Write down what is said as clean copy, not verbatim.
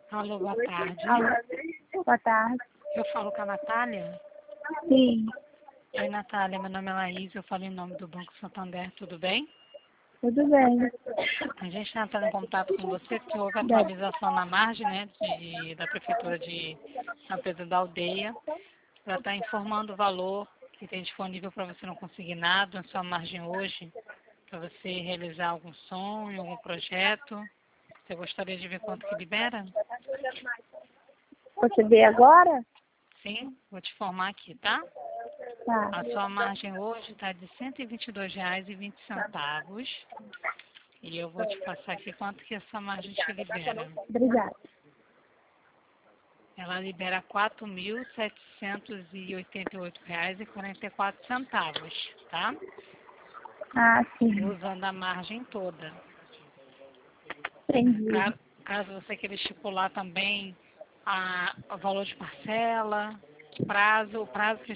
Alô, boa tarde. Alô, boa tarde. Eu falo com a Natália. Sim, Oi, Natália, meu nome é Laís, eu falo em nome do Banco Santander, tudo bem? tudo bem. A gente está entrando em contato com você porque houve atualização na margem, né, da Prefeitura de São Pedro da Aldeia. Ela está informando o valor que tem disponível para você não conseguir nada na sua margem hoje, para você realizar algum sonho, algum projeto. Você gostaria de ver quanto que libera? Você vê agora? Sim, vou te informar aqui, tá? Tá, A sua margem hoje está de R$ 122,20. E eu vou te passar aqui quanto que essa margem te libera. obrigada. Ela libera R$ 4.788,44, tá? Ah, sim, Usando a margem toda. entendi. Caso você queira estipular também o valor de parcela, o prazo que